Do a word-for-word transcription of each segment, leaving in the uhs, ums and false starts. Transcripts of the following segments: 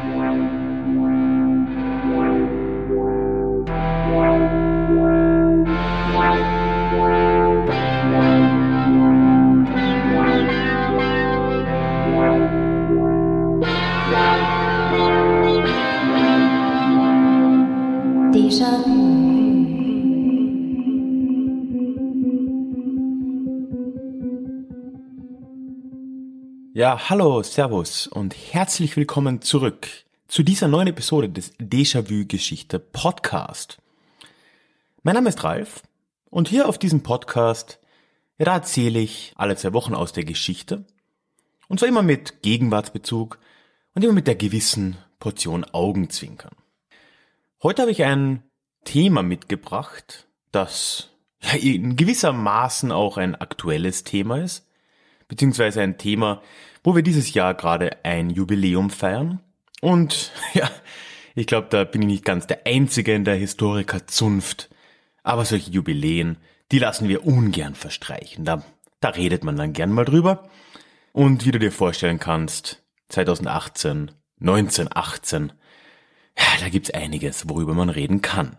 Ja, hallo, servus und herzlich willkommen zurück zu dieser neuen Episode des Déjà-vu-Geschichte Podcast. Mein Name ist Ralf und hier auf diesem Podcast, ja, da erzähle ich alle zwei Wochen aus der Geschichte und zwar immer mit Gegenwartsbezug und immer mit der gewissen Portion Augenzwinkern. Heute habe ich ein Thema mitgebracht, das ja, in gewissermaßen auch ein aktuelles Thema ist, beziehungsweise ein Thema, wo wir dieses Jahr gerade ein Jubiläum feiern. Und ja, ich glaube, da bin ich nicht ganz der Einzige in der Historikerzunft. Aber solche Jubiläen, die lassen wir ungern verstreichen. Da, da redet man dann gern mal drüber. Und wie du dir vorstellen kannst, zwanzig achtzehn, neunzehnhundertachtzehn, ja, da gibt's einiges, worüber man reden kann.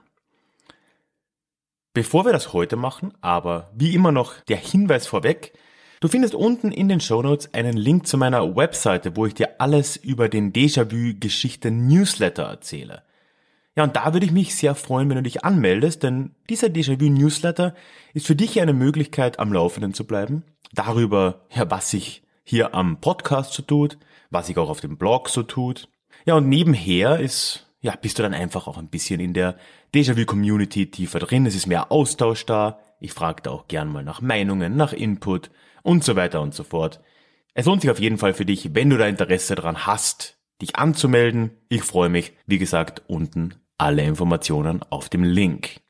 Bevor wir das heute machen, aber wie immer noch der Hinweis vorweg: Du findest unten in den Shownotes einen Link zu meiner Webseite, wo ich dir alles über den Déjà-vu-Geschichte-Newsletter erzähle. Ja, und da würde ich mich sehr freuen, wenn du dich anmeldest, denn dieser Déjà-vu-Newsletter ist für dich eine Möglichkeit, am Laufenden zu bleiben, darüber, ja, was sich hier am Podcast so tut, was sich auch auf dem Blog so tut. Ja, und nebenher ist, ja, bist du dann einfach auch ein bisschen in der Déjà-vu-Community tiefer drin, es ist mehr Austausch da, ich frage da auch gern mal nach Meinungen, nach Input und so weiter und so fort. Es lohnt sich auf jeden Fall für dich, wenn du da Interesse daran hast, dich anzumelden. Ich freue mich, wie gesagt, unten alle Informationen auf dem Link.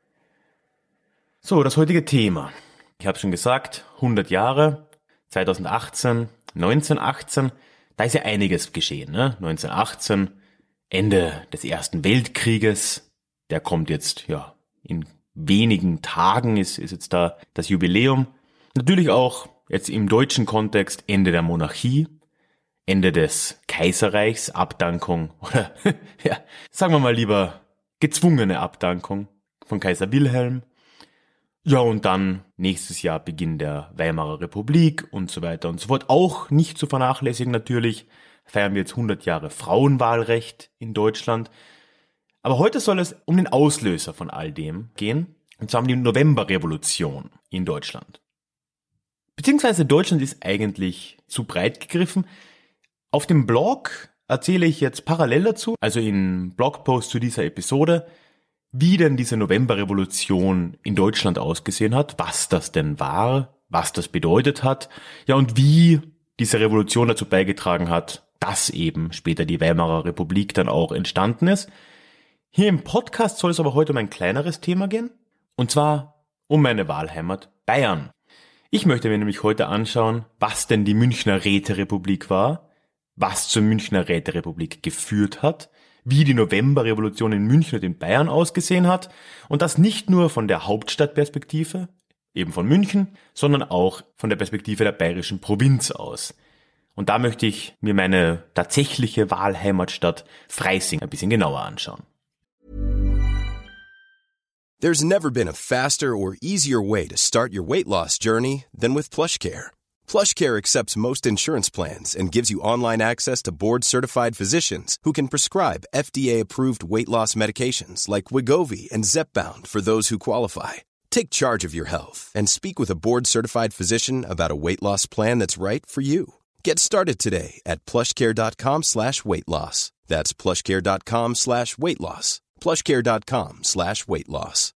So, das heutige Thema. Ich habe schon gesagt, hundert Jahre, zwanzig achtzehn, neunzehnhundertachtzehn, da ist ja einiges geschehen, ne? neunzehnhundertachtzehn, Ende des Ersten Weltkrieges, der kommt jetzt, ja, in wenigen Tagen ist, ist jetzt da das Jubiläum. Natürlich auch jetzt im deutschen Kontext Ende der Monarchie, Ende des Kaiserreichs, Abdankung oder ja, sagen wir mal lieber gezwungene Abdankung von Kaiser Wilhelm. Ja, und dann nächstes Jahr Beginn der Weimarer Republik und so weiter und so fort. Auch nicht zu vernachlässigen natürlich, feiern wir jetzt hundert Jahre Frauenwahlrecht in Deutschland. Aber heute soll es um den Auslöser von all dem gehen, und zwar um die Novemberrevolution in Deutschland. Beziehungsweise Deutschland ist eigentlich zu breit gegriffen. Auf dem Blog erzähle ich jetzt parallel dazu, also in Blogpost zu dieser Episode, wie denn diese Novemberrevolution in Deutschland ausgesehen hat, was das denn war, was das bedeutet hat, ja, und wie diese Revolution dazu beigetragen hat, dass eben später die Weimarer Republik dann auch entstanden ist. Hier im Podcast soll es aber heute um ein kleineres Thema gehen, und zwar um meine Wahlheimat Bayern. Ich möchte mir nämlich heute anschauen, was denn die Münchner Räterepublik war, was zur Münchner Räterepublik geführt hat, wie die Novemberrevolution in München und in Bayern ausgesehen hat, und das nicht nur von der Hauptstadtperspektive, eben von München, sondern auch von der Perspektive der bayerischen Provinz aus. Und da möchte ich mir meine tatsächliche Wahlheimatstadt Freising ein bisschen genauer anschauen. There's never been a faster or easier way to start your weight loss journey than with PlushCare. PlushCare accepts most insurance plans and gives you online access to board-certified physicians who can prescribe F D A-approved weight loss medications like Wegovy and Zepbound for those who qualify. Take charge of your health and speak with a board-certified physician about a weight loss plan that's right for you. Get started today at plushcare.com slash weight loss. That's plushcare.com slash weight loss. plushcare.com slash weight loss.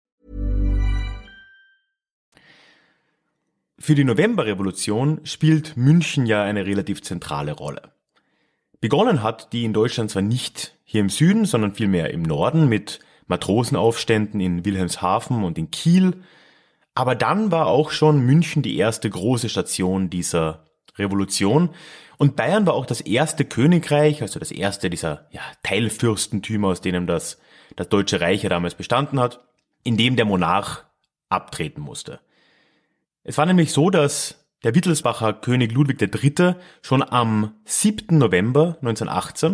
Für die Novemberrevolution spielt München ja eine relativ zentrale Rolle. Begonnen hat die in Deutschland zwar nicht hier im Süden, sondern vielmehr im Norden mit Matrosenaufständen in Wilhelmshaven und in Kiel. Aber dann war auch schon München die erste große Station dieser Revolution. Und Bayern war auch das erste Königreich, also das erste dieser ja, Teilfürstentümer, aus denen das, das Deutsche Reich ja damals bestanden hat, in dem der Monarch abtreten musste. Es war nämlich so, dass der Wittelsbacher König Ludwig der Dritte schon am siebten November neunzehnhundertachtzehn,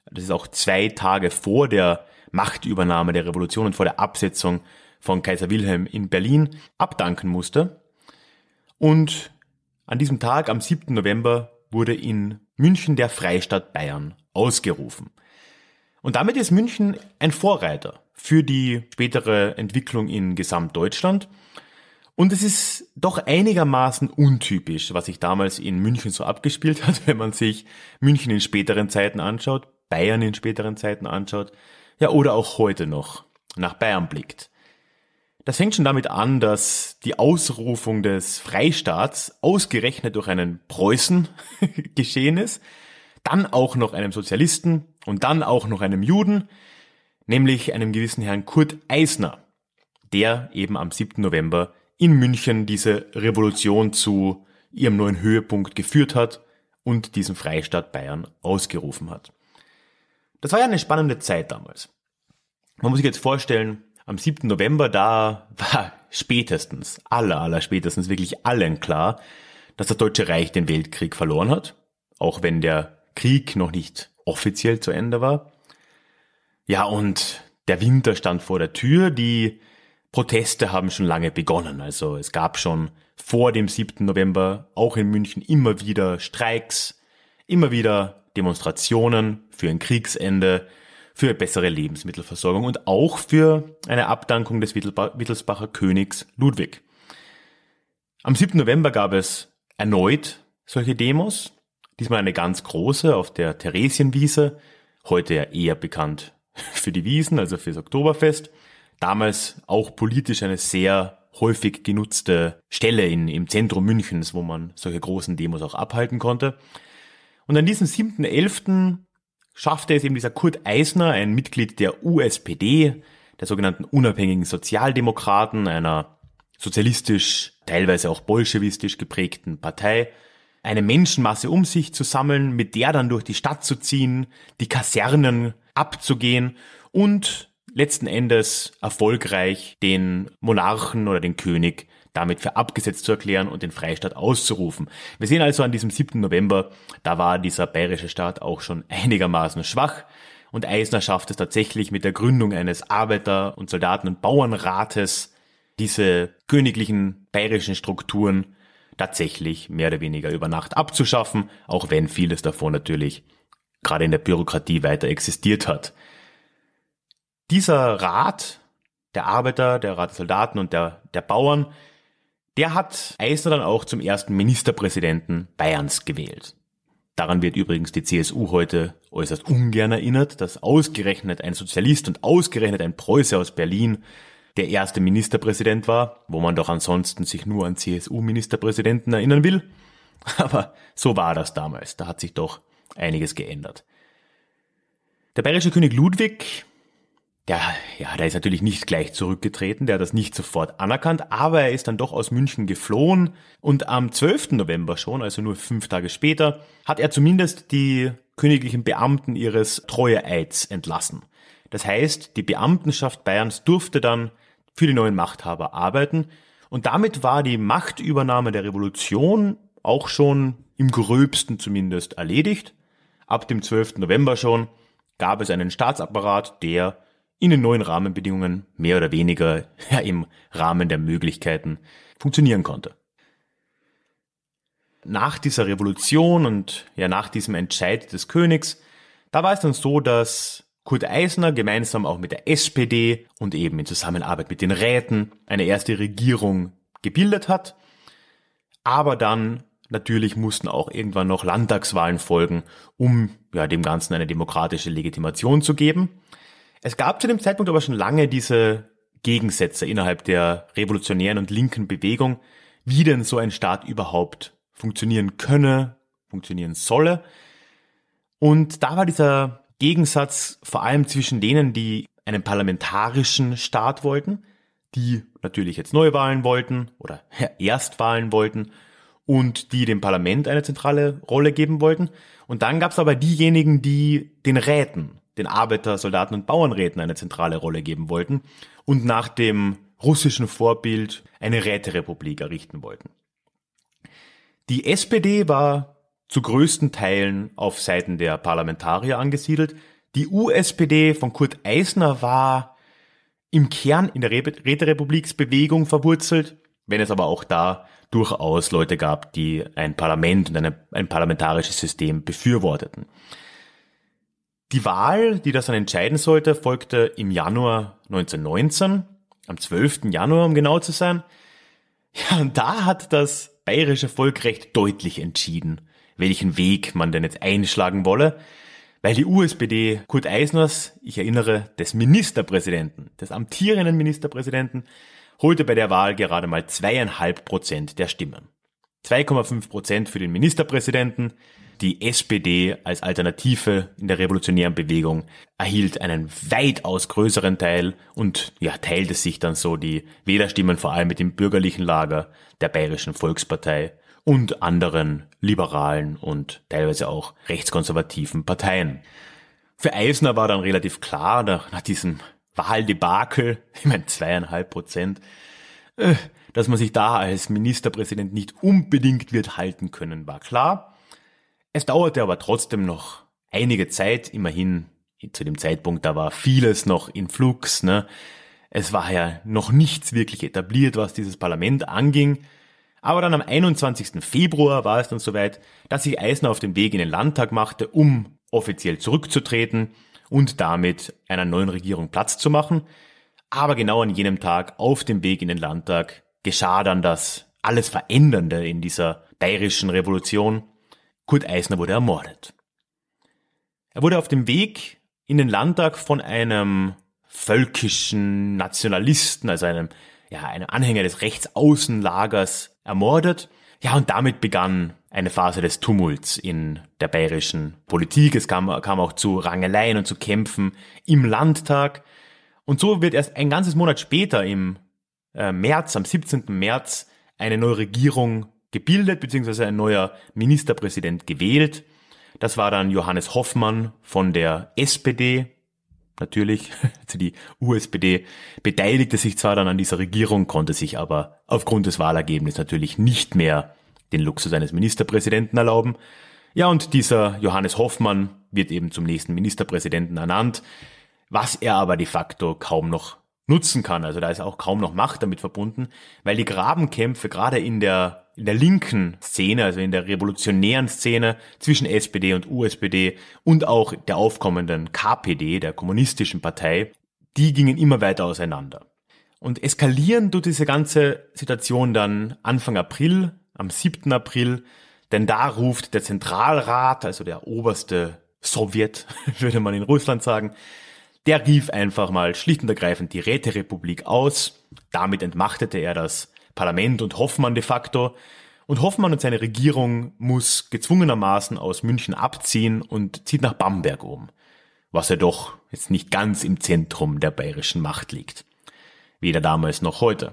das ist auch zwei Tage vor der Machtübernahme der Revolution und vor der Absetzung von Kaiser Wilhelm in Berlin, abdanken musste. Und an diesem Tag, am siebten November, wurde in München der Freistaat Bayern ausgerufen. Und damit ist München ein Vorreiter für die spätere Entwicklung in Gesamtdeutschland. Und es ist doch einigermaßen untypisch, was sich damals in München so abgespielt hat, wenn man sich München in späteren Zeiten anschaut, Bayern in späteren Zeiten anschaut, ja, oder auch heute noch nach Bayern blickt. Das fängt schon damit an, dass die Ausrufung des Freistaats ausgerechnet durch einen Preußen geschehen ist, dann auch noch einem Sozialisten und dann auch noch einem Juden, nämlich einem gewissen Herrn Kurt Eisner, der eben am siebten November in München diese Revolution zu ihrem neuen Höhepunkt geführt hat und diesen Freistaat Bayern ausgerufen hat. Das war ja eine spannende Zeit damals. Man muss sich jetzt vorstellen, am siebten November, da war spätestens, aller, aller spätestens wirklich allen klar, dass das Deutsche Reich den Weltkrieg verloren hat, auch wenn der Krieg noch nicht offiziell zu Ende war. Ja, und der Winter stand vor der Tür, die Proteste haben schon lange begonnen. Also es gab schon vor dem siebten November auch in München immer wieder Streiks, immer wieder Demonstrationen für ein Kriegsende, für bessere Lebensmittelversorgung und auch für eine Abdankung des Wittelsbacher Königs Ludwig. Am siebten November gab es erneut solche Demos, diesmal eine ganz große auf der Theresienwiese, heute ja eher bekannt für die Wiesn, also fürs Oktoberfest. Damals auch politisch eine sehr häufig genutzte Stelle in, im Zentrum Münchens, wo man solche großen Demos auch abhalten konnte. Und an diesem siebten elften schaffte es eben dieser Kurt Eisner, ein Mitglied der U S P D, der sogenannten unabhängigen Sozialdemokraten, einer sozialistisch, teilweise auch bolschewistisch geprägten Partei, eine Menschenmasse um sich zu sammeln, mit der dann durch die Stadt zu ziehen, die Kasernen abzugehen und letzten Endes erfolgreich den Monarchen oder den König damit für abgesetzt zu erklären und den Freistaat auszurufen. Wir sehen also an diesem siebten November, da war dieser bayerische Staat auch schon einigermaßen schwach und Eisner schafft es tatsächlich mit der Gründung eines Arbeiter- und Soldaten- und Bauernrates, diese königlichen bayerischen Strukturen tatsächlich mehr oder weniger über Nacht abzuschaffen, auch wenn vieles davon natürlich gerade in der Bürokratie weiter existiert hat. Dieser Rat, der Arbeiter, der Rat der Soldaten und der, der Bauern, der hat Eisner dann auch zum ersten Ministerpräsidenten Bayerns gewählt. Daran wird übrigens die C S U heute äußerst ungern erinnert, dass ausgerechnet ein Sozialist und ausgerechnet ein Preuße aus Berlin der erste Ministerpräsident war, wo man doch ansonsten sich nur an C S U-Ministerpräsidenten erinnern will. Aber so war das damals, da hat sich doch einiges geändert. Der bayerische König Ludwig, der, ja, der ist natürlich nicht gleich zurückgetreten, der hat das nicht sofort anerkannt, aber er ist dann doch aus München geflohen und am zwölften November schon, also nur fünf Tage später, hat er zumindest die königlichen Beamten ihres Treueeids entlassen. Das heißt, die Beamtenschaft Bayerns durfte dann für die neuen Machthaber arbeiten und damit war die Machtübernahme der Revolution auch schon im Gröbsten zumindest erledigt. Ab dem zwölften November schon gab es einen Staatsapparat, der in den neuen Rahmenbedingungen mehr oder weniger ja, im Rahmen der Möglichkeiten funktionieren konnte. Nach dieser Revolution und ja nach diesem Entscheid des Königs, da war es dann so, dass Kurt Eisner gemeinsam auch mit der S P D und eben in Zusammenarbeit mit den Räten eine erste Regierung gebildet hat. Aber dann natürlich mussten auch irgendwann noch Landtagswahlen folgen, um ja dem Ganzen eine demokratische Legitimation zu geben. Es gab zu dem Zeitpunkt aber schon lange diese Gegensätze innerhalb der revolutionären und linken Bewegung, wie denn so ein Staat überhaupt funktionieren könne, funktionieren solle. Und da war dieser Gegensatz vor allem zwischen denen, die einen parlamentarischen Staat wollten, die natürlich jetzt Neuwahlen wollten oder Erstwahlen wollten und die dem Parlament eine zentrale Rolle geben wollten. Und dann gab es aber diejenigen, die den Räten, den Arbeiter-, Soldaten- und Bauernräten eine zentrale Rolle geben wollten und nach dem russischen Vorbild eine Räterepublik errichten wollten. Die S P D war zu größten Teilen auf Seiten der Parlamentarier angesiedelt, Die U S P D von Kurt Eisner war im Kern in der Räterepubliksbewegung verwurzelt, wenn es aber auch da durchaus Leute gab, die ein Parlament und eine, ein parlamentarisches System befürworteten. Die Wahl, die das dann entscheiden sollte, folgte im Januar neunzehnhundertneunzehn, am zwölften Januar, um genau zu sein. Ja, und da hat das bayerische Volk recht deutlich entschieden, welchen Weg man denn jetzt einschlagen wolle, weil die U S P D Kurt Eisners, ich erinnere, des Ministerpräsidenten, des amtierenden Ministerpräsidenten, holte bei der Wahl gerade mal zweieinhalb Prozent der Stimmen. zwei Komma fünf Prozent für den Ministerpräsidenten. Die S P D als Alternative in der revolutionären Bewegung erhielt einen weitaus größeren Teil und ja, teilte sich dann so die Wählerstimmen vor allem mit dem bürgerlichen Lager der Bayerischen Volkspartei und anderen liberalen und teilweise auch rechtskonservativen Parteien. Für Eisner war dann relativ klar, nach diesem Wahldebakel, ich meine zweieinhalb Prozent, dass man sich da als Ministerpräsident nicht unbedingt wird halten können, war klar. Es dauerte aber trotzdem noch einige Zeit, immerhin zu dem Zeitpunkt, da war vieles noch in Flux, ne? Es war ja noch nichts wirklich etabliert, was dieses Parlament anging. Aber dann am einundzwanzigsten Februar war es dann soweit, dass sich Eisner auf den Weg in den Landtag machte, um offiziell zurückzutreten und damit einer neuen Regierung Platz zu machen. Aber genau an jenem Tag auf dem Weg in den Landtag geschah dann das alles Verändernde in dieser bayerischen Revolution. Kurt Eisner wurde ermordet. Er wurde auf dem Weg in den Landtag von einem völkischen Nationalisten, also einem, ja, einem Anhänger des Rechtsaußenlagers ermordet. Ja, und damit begann eine Phase des Tumults in der bayerischen Politik. Es kam, kam auch zu Rangeleien und zu Kämpfen im Landtag. Und so wird erst ein ganzes Monat später, im äh, März, am siebzehnten März, eine neue Regierung gebildet, beziehungsweise ein neuer Ministerpräsident gewählt. Das war dann Johannes Hoffmann von der S P D. Natürlich, also die U S P D beteiligte sich zwar dann an dieser Regierung, konnte sich aber aufgrund des Wahlergebnisses natürlich nicht mehr den Luxus eines Ministerpräsidenten erlauben. Ja, und dieser Johannes Hoffmann wird eben zum nächsten Ministerpräsidenten ernannt, was er aber de facto kaum noch nutzen kann. Also da ist auch kaum noch Macht damit verbunden, weil die Grabenkämpfe gerade in der in der linken Szene, also in der revolutionären Szene zwischen S P D und U S P D und auch der aufkommenden K P D, der kommunistischen Partei, die gingen immer weiter auseinander. Und eskalieren tut diese ganze Situation dann Anfang April, am siebten April, denn da ruft der Zentralrat, also der oberste Sowjet, würde man in Russland sagen, der rief einfach mal schlicht und ergreifend die Räterepublik aus. Damit entmachtete er das Parlament und Hoffmann de facto. Und Hoffmann und seine Regierung muss gezwungenermaßen aus München abziehen und zieht nach Bamberg um, was ja doch jetzt nicht ganz im Zentrum der bayerischen Macht liegt. Weder damals noch heute.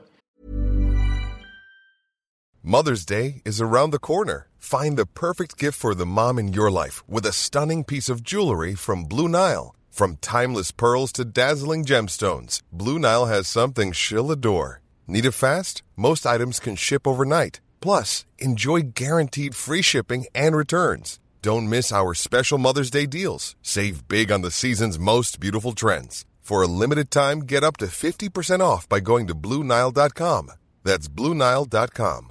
Mother's Day is around the corner. Find the perfect gift for the mom in your life with a stunning piece of jewelry from Blue Nile. From timeless pearls to dazzling gemstones, Blue Nile has something she'll adore. Need it fast? Most items can ship overnight. Plus, enjoy guaranteed free shipping and returns. Don't miss our special Mother's Day deals. Save big on the season's most beautiful trends. For a limited time, get up to fifty percent off by going to Blue Nile dot com. That's Blue Nile dot com.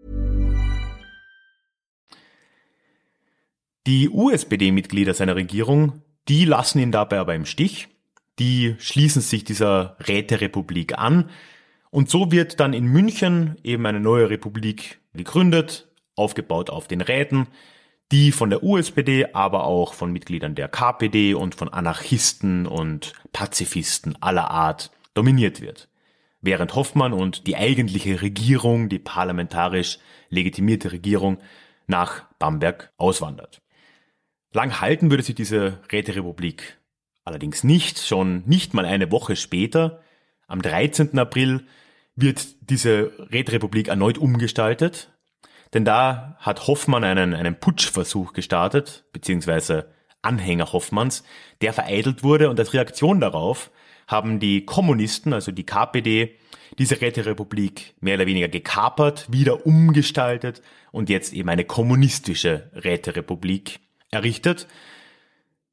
Die U S P D-Mitglieder seiner Regierung, die lassen ihn dabei aber im Stich. Die schließen sich dieser Räterepublik an. Und so wird dann in München eben eine neue Republik gegründet, aufgebaut auf den Räten, die von der U S P D, aber auch von Mitgliedern der K P D und von Anarchisten und Pazifisten aller Art dominiert wird. Während Hoffmann und die eigentliche Regierung, die parlamentarisch legitimierte Regierung, nach Bamberg auswandert. Lang halten würde sich diese Räterepublik allerdings nicht. Schon nicht mal eine Woche später, am dreizehnten April, wird diese Räterepublik erneut umgestaltet. Denn da hat Hoffmann einen, einen Putschversuch gestartet, beziehungsweise Anhänger Hoffmanns, der vereitelt wurde. Und als Reaktion darauf haben die Kommunisten, also die K P D, diese Räterepublik mehr oder weniger gekapert, wieder umgestaltet und jetzt eben eine kommunistische Räterepublik errichtet.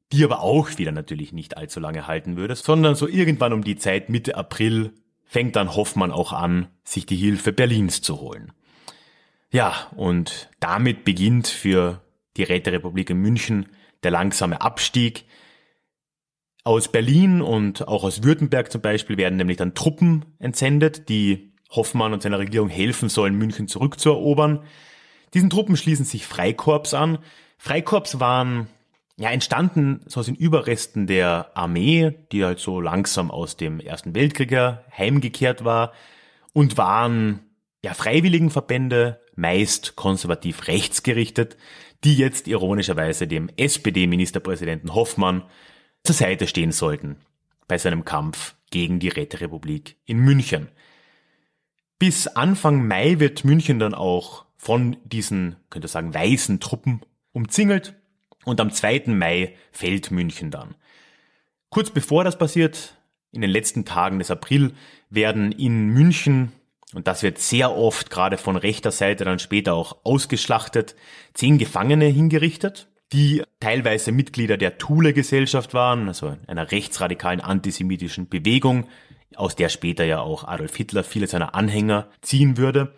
die aber auch wieder natürlich nicht allzu lange halten würde, sondern so irgendwann um die Zeit Mitte April fängt dann Hoffmann auch an, sich die Hilfe Berlins zu holen. Ja, und damit beginnt für die Räterepublik in München der langsame Abstieg. Aus Berlin und auch aus Württemberg zum Beispiel werden nämlich dann Truppen entsendet, die Hoffmann und seiner Regierung helfen sollen, München zurückzuerobern. Diesen Truppen schließen sich Freikorps an. Freikorps waren ja entstanden so aus den Überresten der Armee, die halt so langsam aus dem Ersten Weltkrieg heimgekehrt war, und waren ja Freiwilligenverbände, meist konservativ rechtsgerichtet, die jetzt ironischerweise dem S P D-Ministerpräsidenten Hoffmann zur Seite stehen sollten bei seinem Kampf gegen die Räterepublik in München. Bis Anfang Mai wird München dann auch von diesen, könnte ich sagen, weißen Truppen umzingelt, und am zweiten Mai fällt München dann. Kurz bevor das passiert, in den letzten Tagen des April, werden in München, und das wird sehr oft gerade von rechter Seite dann später auch ausgeschlachtet, zehn Gefangene hingerichtet, die teilweise Mitglieder der Thule-Gesellschaft waren, also einer rechtsradikalen antisemitischen Bewegung, aus der später ja auch Adolf Hitler viele seiner Anhänger ziehen würde.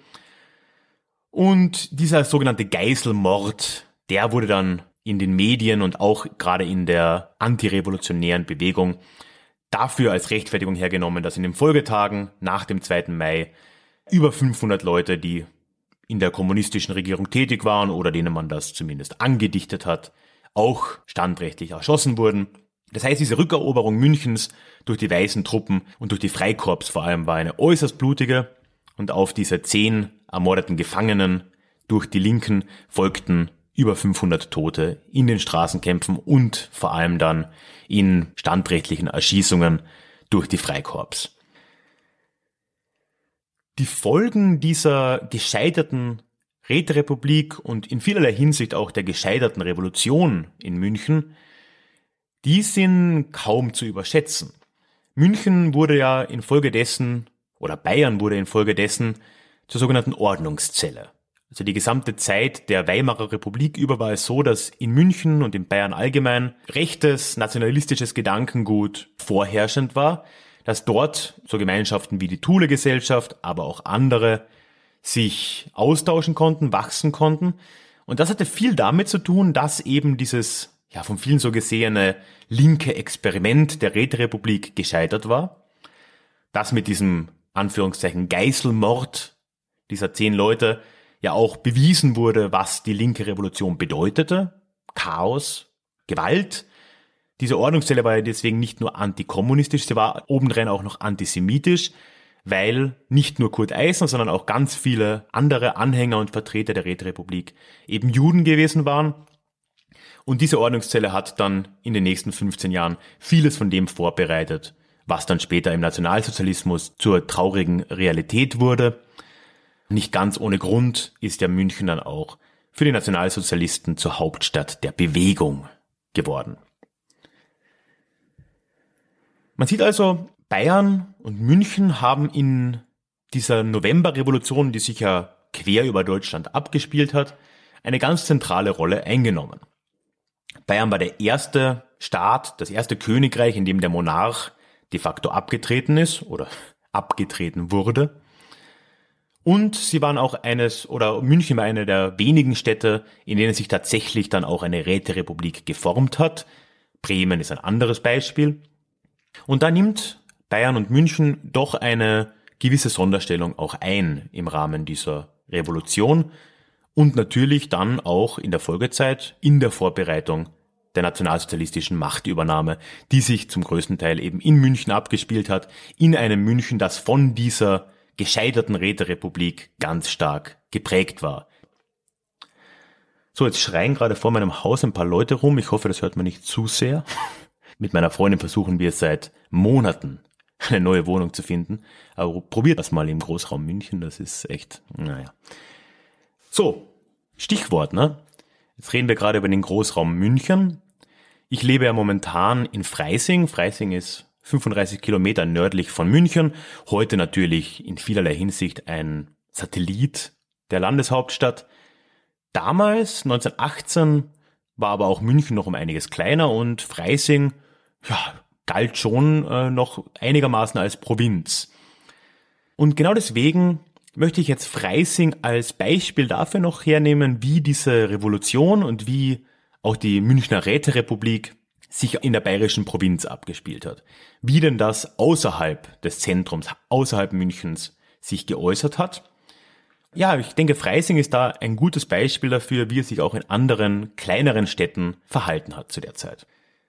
Und dieser sogenannte Geiselmord, der wurde dann in den Medien und auch gerade in der antirevolutionären Bewegung dafür als Rechtfertigung hergenommen, dass in den Folgetagen nach dem zweiten Mai über fünfhundert Leute, die in der kommunistischen Regierung tätig waren oder denen man das zumindest angedichtet hat, auch standrechtlich erschossen wurden. Das heißt, diese Rückeroberung Münchens durch die weißen Truppen und durch die Freikorps vor allem war eine äußerst blutige, und auf diese zehn ermordeten Gefangenen durch die Linken folgten über fünfhundert Tote in den Straßenkämpfen und vor allem dann in standrechtlichen Erschießungen durch die Freikorps. Die Folgen dieser gescheiterten Räterepublik und in vielerlei Hinsicht auch der gescheiterten Revolution in München, die sind kaum zu überschätzen. München wurde ja infolgedessen, oder Bayern wurde infolgedessen zur sogenannten Ordnungszelle. Also die gesamte Zeit der Weimarer Republik über war es so, dass in München und in Bayern allgemein rechtes, nationalistisches Gedankengut vorherrschend war, dass dort so Gemeinschaften wie die Thule-Gesellschaft, aber auch andere sich austauschen konnten, wachsen konnten. Und das hatte viel damit zu tun, dass eben dieses, ja, von vielen so gesehene linke Experiment der Räterepublik gescheitert war. Das mit diesem, Anführungszeichen, Geiselmord dieser zehn Leute ja auch bewiesen wurde, was die linke Revolution bedeutete. Chaos, Gewalt. Diese Ordnungszelle war ja deswegen nicht nur antikommunistisch, sie war obendrein auch noch antisemitisch, weil nicht nur Kurt Eisner, sondern auch ganz viele andere Anhänger und Vertreter der Räterepublik eben Juden gewesen waren. Und diese Ordnungszelle hat dann in den nächsten fünfzehn Jahren vieles von dem vorbereitet, was dann später im Nationalsozialismus zur traurigen Realität wurde. Nicht ganz ohne Grund ist ja München dann auch für die Nationalsozialisten zur Hauptstadt der Bewegung geworden. Man sieht also, Bayern und München haben in dieser Novemberrevolution, die sich ja quer über Deutschland abgespielt hat, eine ganz zentrale Rolle eingenommen. Bayern war der erste Staat, das erste Königreich, in dem der Monarch de facto abgetreten ist oder abgetreten wurde. Und sie waren auch eines, oder München war eine der wenigen Städte, in denen sich tatsächlich dann auch eine Räterepublik geformt hat. Bremen ist ein anderes Beispiel. Und da nimmt Bayern und München doch eine gewisse Sonderstellung auch ein im Rahmen dieser Revolution und natürlich dann auch in der Folgezeit in der Vorbereitung der nationalsozialistischen Machtübernahme, die sich zum größten Teil eben in München abgespielt hat, in einem München, das von dieser gescheiterten Räterepublik ganz stark geprägt war. So, jetzt schreien gerade vor meinem Haus ein paar Leute rum. Ich hoffe, das hört man nicht zu sehr. Mit meiner Freundin versuchen wir seit Monaten eine neue Wohnung zu finden. Aber probiert das mal im Großraum München, das ist echt, naja. So, Stichwort, ne? Jetzt reden wir gerade über den Großraum München. Ich lebe ja momentan in Freising. Freising ist fünfunddreißig Kilometer nördlich von München. Heute natürlich in vielerlei Hinsicht ein Satellit der Landeshauptstadt. Damals, neunzehnhundertachtzehn, war aber auch München noch um einiges kleiner und Freising, ja, galt schon äh, noch einigermaßen als Provinz. Und genau deswegen möchte ich jetzt Freising als Beispiel dafür noch hernehmen, wie diese Revolution und wie auch die Münchner Räterepublik sich in der bayerischen Provinz abgespielt hat. Wie denn das außerhalb des Zentrums, außerhalb Münchens sich geäußert hat. Ja, ich denke, Freising ist da ein gutes Beispiel dafür, wie es sich auch in anderen, kleineren Städten verhalten hat zu der Zeit.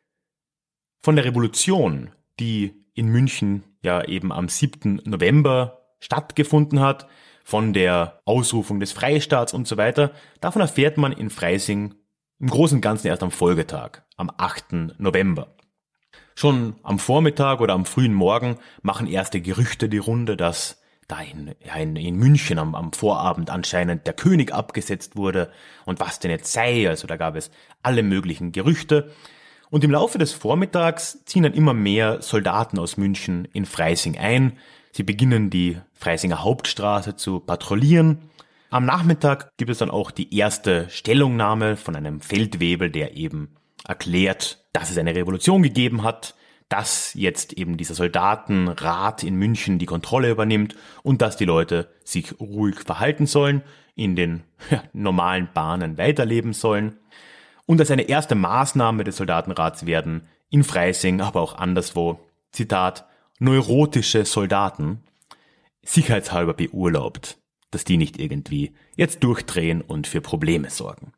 Von der Revolution, die in München ja eben am siebten November stattgefunden hat, von der Ausrufung des Freistaats und so weiter, davon erfährt man in Freising im Großen und Ganzen erst am Folgetag, am achten November. Schon am Vormittag oder am frühen Morgen machen erste Gerüchte die Runde, dass da in, ja, in, in München am, am Vorabend anscheinend der König abgesetzt wurde und was denn jetzt sei. Also da gab es alle möglichen Gerüchte. Und im Laufe des Vormittags ziehen dann immer mehr Soldaten aus München in Freising ein. Sie beginnen die Freisinger Hauptstraße zu patrouillieren. Am Nachmittag gibt es dann auch die erste Stellungnahme von einem Feldwebel, der eben erklärt, dass es eine Revolution gegeben hat, dass jetzt eben dieser Soldatenrat in München die Kontrolle übernimmt und dass die Leute sich ruhig verhalten sollen, in den ja, normalen Bahnen weiterleben sollen. Und als eine erste Maßnahme des Soldatenrats werden in Freising, aber auch anderswo, Zitat, neurotische Soldaten sicherheitshalber beurlaubt, dass die nicht irgendwie jetzt durchdrehen und für Probleme sorgen.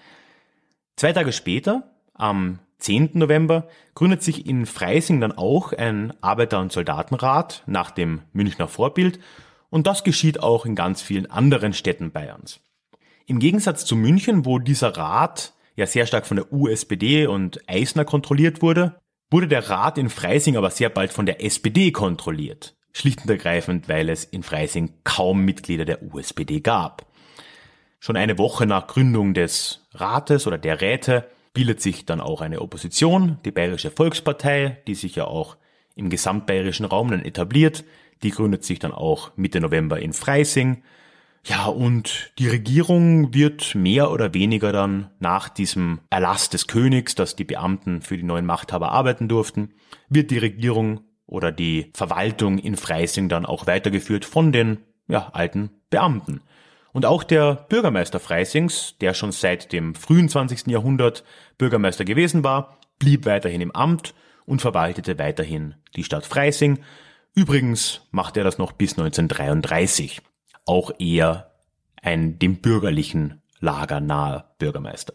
Zwei Tage später, am zehnten November, gründet sich in Freising dann auch ein Arbeiter- und Soldatenrat nach dem Münchner Vorbild und das geschieht auch in ganz vielen anderen Städten Bayerns. Im Gegensatz zu München, wo dieser Rat ja sehr stark von der U S P D und Eisner kontrolliert wurde, wurde der Rat in Freising aber sehr bald von der S P D kontrolliert. Schlicht und ergreifend, weil es in Freising kaum Mitglieder der U S P D gab. Schon eine Woche nach Gründung des Rates oder der Räte bildet sich dann auch eine Opposition, die Bayerische Volkspartei, die sich ja auch im gesamtbayerischen Raum dann etabliert. Die gründet sich dann auch Mitte November in Freising. Ja, und die Regierung wird mehr oder weniger dann nach diesem Erlass des Königs, dass die Beamten für die neuen Machthaber arbeiten durften, wird die Regierung oder die Verwaltung in Freising dann auch weitergeführt von den ja, alten Beamten. Und auch der Bürgermeister Freisings, der schon seit dem frühen zwanzigsten Jahrhundert Bürgermeister gewesen war, blieb weiterhin im Amt und verwaltete weiterhin die Stadt Freising. Übrigens machte er das noch bis neunzehnhundertdreiunddreißig. Auch eher ein dem bürgerlichen Lager naher Bürgermeister.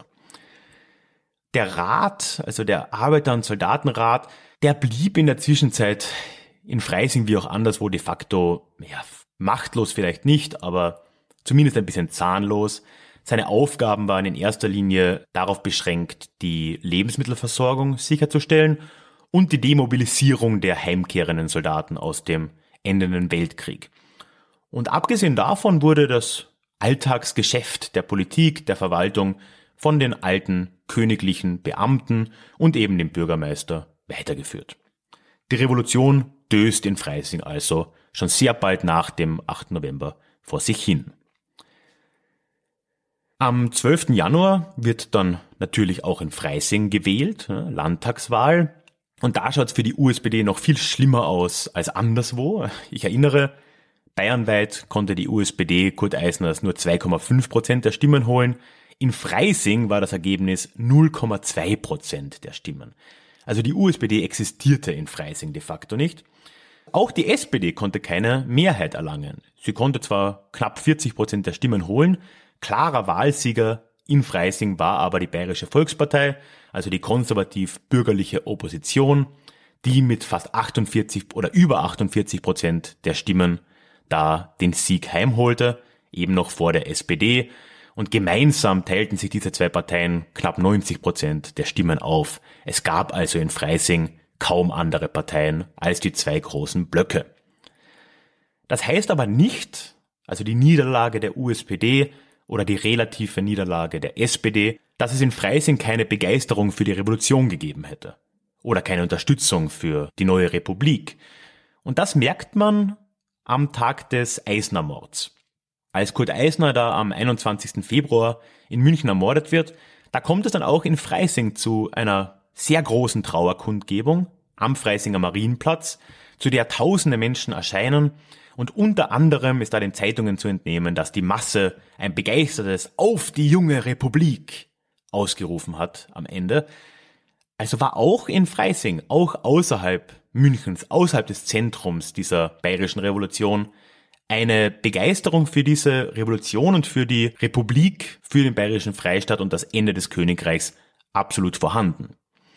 Der Rat, also der Arbeiter- und Soldatenrat, der blieb in der Zwischenzeit in Freising wie auch anderswo de facto, ja, machtlos vielleicht nicht, aber zumindest ein bisschen zahnlos. Seine Aufgaben waren in erster Linie darauf beschränkt, die Lebensmittelversorgung sicherzustellen und die Demobilisierung der heimkehrenden Soldaten aus dem endenden Weltkrieg. Und abgesehen davon wurde das Alltagsgeschäft der Politik, der Verwaltung von den alten königlichen Beamten und eben dem Bürgermeister weitergeführt. Die Revolution döst in Freising also schon sehr bald nach dem achten November vor sich hin. Am zwölften Januar wird dann natürlich auch in Freising gewählt, Landtagswahl. Und da schaut es für die U S P D noch viel schlimmer aus als anderswo. Ich erinnere, bayernweit konnte die U S P D Kurt Eisners nur zwei Komma fünf Prozent der Stimmen holen. In Freising war das Ergebnis null Komma zwei Prozent der Stimmen. Also die U S P D existierte in Freising de facto nicht. Auch die S P D konnte keine Mehrheit erlangen. Sie konnte zwar knapp vierzig Prozent der Stimmen holen, klarer Wahlsieger in Freising war aber die Bayerische Volkspartei, also die konservativ-bürgerliche Opposition, die mit fast achtundvierzig oder über achtundvierzig Prozent der Stimmen da den Sieg heimholte, eben noch vor der S P D. Und gemeinsam teilten sich diese zwei Parteien knapp neunzig Prozent der Stimmen auf. Es gab also in Freising kaum andere Parteien als die zwei großen Blöcke. Das heißt aber nicht, also die Niederlage der U S P D oder die relative Niederlage der S P D, dass es in Freising keine Begeisterung für die Revolution gegeben hätte oder keine Unterstützung für die neue Republik. Und das merkt man am Tag des Eisner-Mords. Als Kurt Eisner da am einundzwanzigsten Februar in München ermordet wird, Da kommt es dann auch in Freising zu einer sehr großen Trauerkundgebung am Freisinger Marienplatz, zu der tausende Menschen erscheinen. Und unter anderem ist da den Zeitungen zu entnehmen, dass die Masse ein begeistertes Auf die junge Republik ausgerufen hat am Ende. Also war auch in Freising, auch außerhalb Münchens, außerhalb des Zentrums dieser bayerischen Revolution, eine Begeisterung für diese Revolution und für die Republik, für den bayerischen Freistaat und das Ende des Königreichs absolut vorhanden.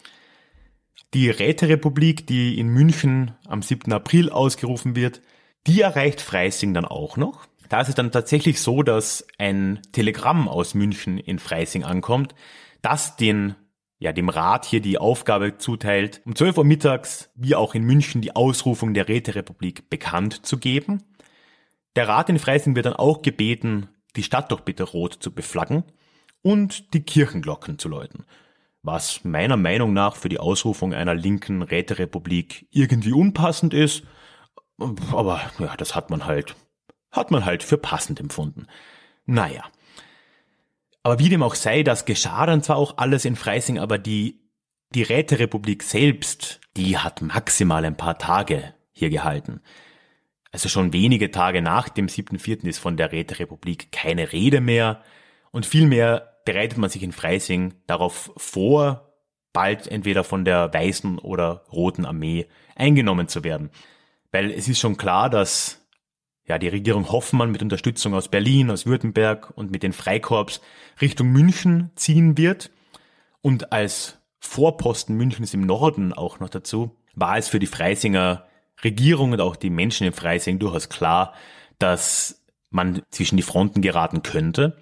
Die Räterepublik, die in München am siebten April ausgerufen wird, die erreicht Freising dann auch noch. Da ist es dann tatsächlich so, dass ein Telegramm aus München in Freising ankommt, das den, ja, dem Rat hier die Aufgabe zuteilt, um zwölf Uhr mittags, wie auch in München, die Ausrufung der Räterepublik bekannt zu geben. Der Rat in Freising wird dann auch gebeten, die Stadt doch bitte rot zu beflaggen und die Kirchenglocken zu läuten. Was meiner Meinung nach für die Ausrufung einer linken Räterepublik irgendwie unpassend ist, aber ja, das hat man halt, hat man halt für passend empfunden. Naja. Aber wie dem auch sei, das geschah dann zwar auch alles in Freising, aber die, die Räterepublik selbst, die hat maximal ein paar Tage hier gehalten. Also schon wenige Tage nach dem siebten vierten ist von der Räterepublik keine Rede mehr und vielmehr bereitet man sich in Freising darauf vor, bald entweder von der Weißen oder Roten Armee eingenommen zu werden. Weil es ist schon klar, dass ja die Regierung Hoffmann mit Unterstützung aus Berlin, aus Württemberg und mit den Freikorps Richtung München ziehen wird. Und als Vorposten Münchens im Norden auch noch dazu, war es für die Freisinger Regierung und auch die Menschen in Freising durchaus klar, dass man zwischen die Fronten geraten könnte.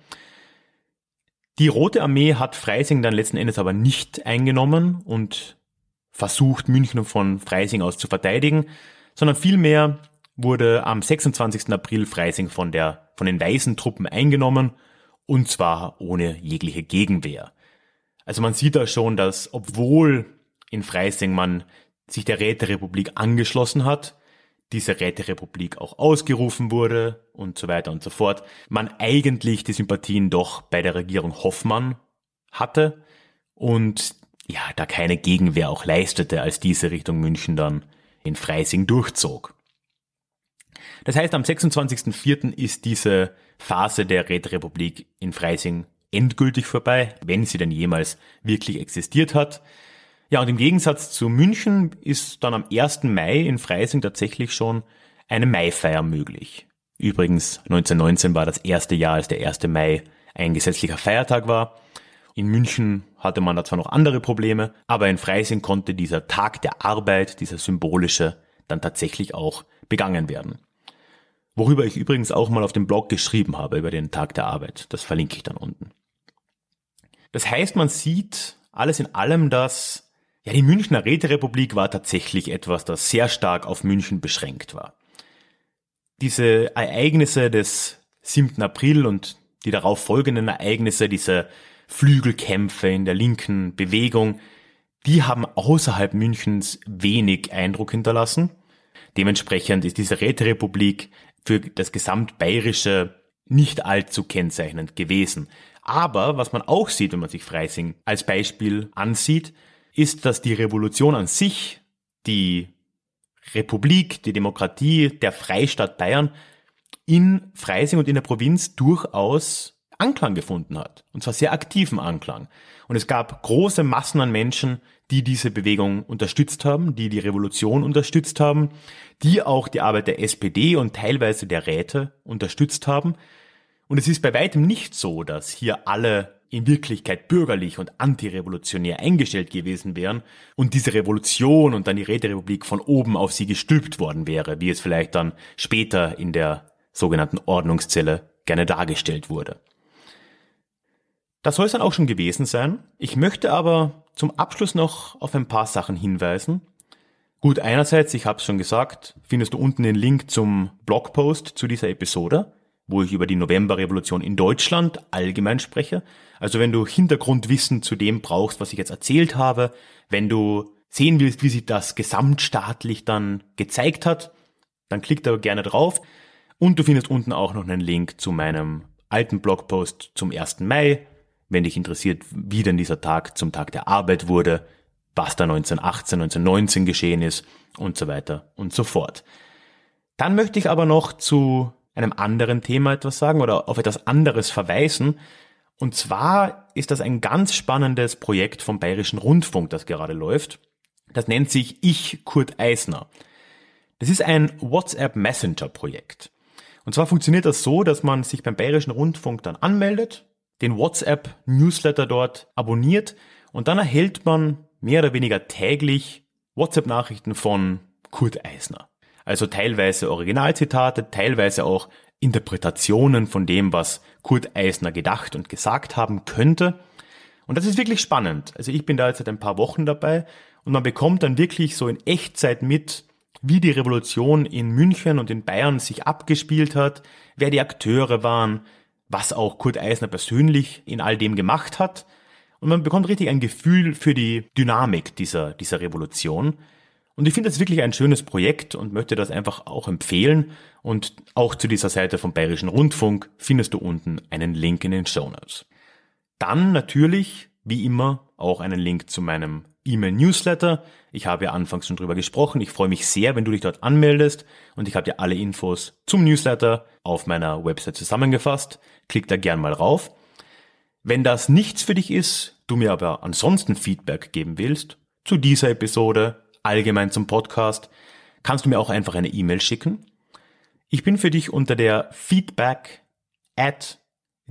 Die Rote Armee hat Freising dann letzten Endes aber nicht eingenommen und versucht, München von Freising aus zu verteidigen, sondern vielmehr wurde am sechsundzwanzigsten April Freising von der, von den weißen Truppen eingenommen und zwar ohne jegliche Gegenwehr. Also man sieht da schon, dass obwohl in Freising man sich der Räterepublik angeschlossen hat, diese Räterepublik auch ausgerufen wurde und so weiter und so fort, man eigentlich die Sympathien doch bei der Regierung Hoffmann hatte und ja, da keine Gegenwehr auch leistete, als diese Richtung München dann in Freising durchzog. Das heißt, am sechsundzwanzigsten vierten ist diese Phase der Räterepublik in Freising endgültig vorbei, wenn sie denn jemals wirklich existiert hat. Ja, und im Gegensatz zu München ist dann am ersten Mai in Freising tatsächlich schon eine Maifeier möglich. Übrigens, neunzehnhundertneunzehn war das erste Jahr, als der erste Mai ein gesetzlicher Feiertag war. In München hatte man da zwar noch andere Probleme, aber in Freising konnte dieser Tag der Arbeit, dieser symbolische, dann tatsächlich auch begangen werden. Worüber ich übrigens auch mal auf dem Blog geschrieben habe, über den Tag der Arbeit. Das verlinke ich dann unten. Das heißt, man sieht alles in allem, dass ja, die Münchner Räterepublik war tatsächlich etwas, das sehr stark auf München beschränkt war. Diese Ereignisse des siebten April und die darauf folgenden Ereignisse, diese Flügelkämpfe in der linken Bewegung, die haben außerhalb Münchens wenig Eindruck hinterlassen. Dementsprechend ist diese Räterepublik für das Gesamtbayerische nicht allzu kennzeichnend gewesen. Aber was man auch sieht, wenn man sich Freising als Beispiel ansieht, ist, dass die Revolution an sich, die Republik, die Demokratie, der Freistaat Bayern in Freising und in der Provinz durchaus Anklang gefunden hat. Und zwar sehr aktiven Anklang. Und es gab große Massen an Menschen, die diese Bewegung unterstützt haben, die die Revolution unterstützt haben, die auch die Arbeit der S P D und teilweise der Räte unterstützt haben. Und es ist bei weitem nicht so, dass hier alle in Wirklichkeit bürgerlich und antirevolutionär eingestellt gewesen wären und diese Revolution und dann die Räterepublik von oben auf sie gestülpt worden wäre, wie es vielleicht dann später in der sogenannten Ordnungszelle gerne dargestellt wurde. Das soll es dann auch schon gewesen sein. Ich möchte aber zum Abschluss noch auf ein paar Sachen hinweisen. Gut, einerseits, ich habe es schon gesagt, findest du unten den Link zum Blogpost zu dieser Episode, wo ich über die Novemberrevolution in Deutschland allgemein spreche. Also wenn du Hintergrundwissen zu dem brauchst, was ich jetzt erzählt habe, wenn du sehen willst, wie sich das gesamtstaatlich dann gezeigt hat, dann klick da gerne drauf. Und du findest unten auch noch einen Link zu meinem alten Blogpost zum ersten Mai, wenn dich interessiert, wie denn dieser Tag zum Tag der Arbeit wurde, was da neunzehnhundertachtzehn, neunzehnhundertneunzehn geschehen ist und so weiter und so fort. Dann möchte ich aber noch zu einem anderen Thema etwas sagen oder auf etwas anderes verweisen. Und zwar ist das ein ganz spannendes Projekt vom Bayerischen Rundfunk, das gerade läuft. Das nennt sich Ich, Kurt Eisner. Das ist ein WhatsApp-Messenger-Projekt. Und zwar funktioniert das so, dass man sich beim Bayerischen Rundfunk dann anmeldet, den WhatsApp-Newsletter dort abonniert und dann erhält man mehr oder weniger täglich WhatsApp-Nachrichten von Kurt Eisner. Also teilweise Originalzitate, teilweise auch Interpretationen von dem, was Kurt Eisner gedacht und gesagt haben könnte. Und das ist wirklich spannend. Also ich bin da jetzt seit ein paar Wochen dabei und man bekommt dann wirklich so in Echtzeit mit, wie die Revolution in München und in Bayern sich abgespielt hat, wer die Akteure waren, was auch Kurt Eisner persönlich in all dem gemacht hat. Und man bekommt richtig ein Gefühl für die Dynamik dieser, dieser Revolution. Und ich finde das wirklich ein schönes Projekt und möchte das einfach auch empfehlen. Und auch zu dieser Seite vom Bayerischen Rundfunk findest du unten einen Link in den Shownotes. Dann natürlich, wie immer, auch einen Link zu meinem E-Mail-Newsletter. Ich habe ja anfangs schon drüber gesprochen. Ich freue mich sehr, wenn du dich dort anmeldest. Und ich habe dir alle Infos zum Newsletter auf meiner Website zusammengefasst. Klick da gern mal rauf. Wenn das nichts für dich ist, du mir aber ansonsten Feedback geben willst, zu dieser Episode, allgemein zum Podcast, kannst du mir auch einfach eine E-Mail schicken. Ich bin für dich unter der feedback at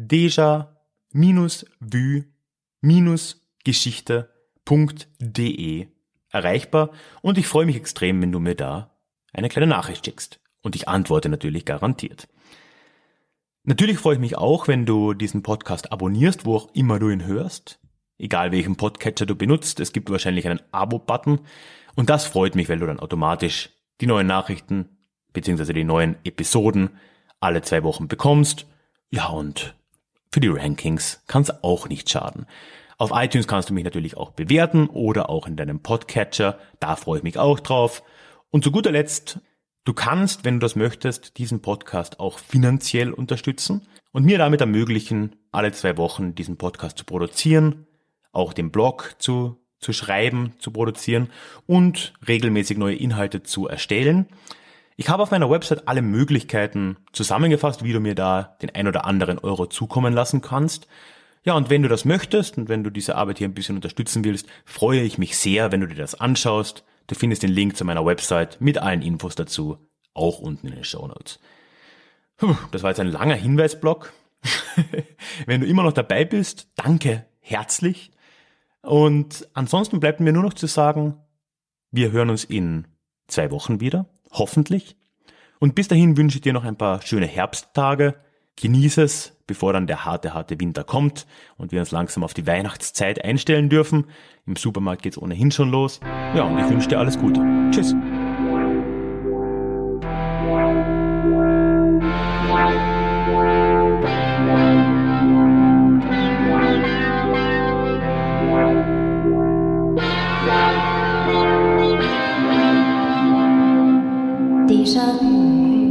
deja-vu-geschichte punkt de erreichbar und ich freue mich extrem, wenn du mir da eine kleine Nachricht schickst. Und ich antworte natürlich garantiert. Natürlich freue ich mich auch, wenn du diesen Podcast abonnierst, wo auch immer du ihn hörst. Egal welchen Podcatcher du benutzt, es gibt wahrscheinlich einen Abo-Button. Und das freut mich, weil du dann automatisch die neuen Nachrichten bzw. die neuen Episoden alle zwei Wochen bekommst. Ja, und für die Rankings kann es auch nicht schaden. Auf iTunes kannst du mich natürlich auch bewerten oder auch in deinem Podcatcher. Da freue ich mich auch drauf. Und zu guter Letzt, du kannst, wenn du das möchtest, diesen Podcast auch finanziell unterstützen und mir damit ermöglichen, alle zwei Wochen diesen Podcast zu produzieren, auch den Blog zu, zu schreiben, zu produzieren und regelmäßig neue Inhalte zu erstellen. Ich habe auf meiner Website alle Möglichkeiten zusammengefasst, wie du mir da den ein oder anderen Euro zukommen lassen kannst. Ja, und wenn du das möchtest und wenn du diese Arbeit hier ein bisschen unterstützen willst, freue ich mich sehr, wenn du dir das anschaust. Du findest den Link zu meiner Website mit allen Infos dazu auch unten in den Shownotes. Puh, das war jetzt ein langer Hinweisblock. Wenn du immer noch dabei bist, danke herzlich. Und ansonsten bleibt mir nur noch zu sagen, wir hören uns in zwei Wochen wieder, hoffentlich. Und bis dahin wünsche ich dir noch ein paar schöne Herbsttage. Genieße es, bevor dann der harte, harte Winter kommt und wir uns langsam auf die Weihnachtszeit einstellen dürfen. Im Supermarkt geht's ohnehin schon los. Ja, und ich wünsche dir alles Gute. Tschüss. Déjà vu.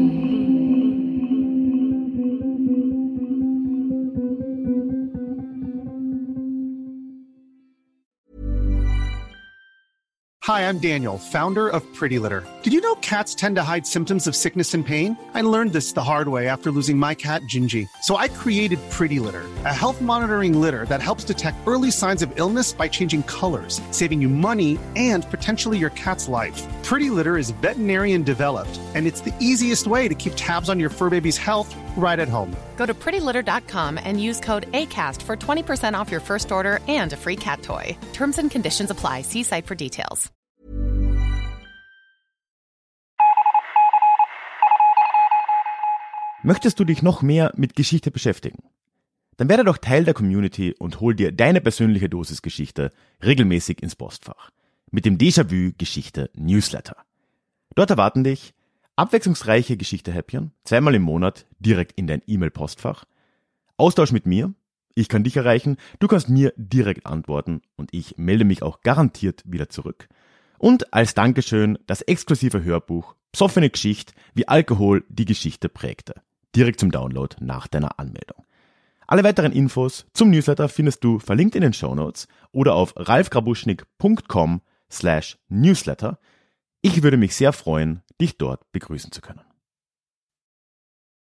Hi, I'm Daniel, founder of Pretty Litter. Did you know cats tend to hide symptoms of sickness and pain? I learned this the hard way after losing my cat, Gingy. So I created Pretty Litter, a health monitoring litter that helps detect early signs of illness by changing colors, saving you money and potentially your cat's life. Pretty Litter is veterinarian developed, and it's the easiest way to keep tabs on your fur baby's health right at home. Go to pretty litter dot com and use code ACAST for twenty percent off your first order and a free cat toy. Terms and conditions apply. See site for details. Möchtest du dich noch mehr mit Geschichte beschäftigen? Dann werde doch Teil der Community und hol dir deine persönliche Dosis Geschichte regelmäßig ins Postfach. Mit dem Déjà-vu Geschichte Newsletter. Dort erwarten dich abwechslungsreiche Geschichte-Häppchen, zweimal im Monat direkt in dein E-Mail-Postfach. Austausch mit mir, ich kann dich erreichen, du kannst mir direkt antworten und ich melde mich auch garantiert wieder zurück. Und als Dankeschön das exklusive Hörbuch Psoffene Geschichte, wie Alkohol die Geschichte prägte. Direkt zum Download nach deiner Anmeldung. Alle weiteren Infos zum Newsletter findest du verlinkt in den Shownotes oder auf ralfgrabuschnik punkt com slash newsletter. Ich würde mich sehr freuen, dich dort begrüßen zu können.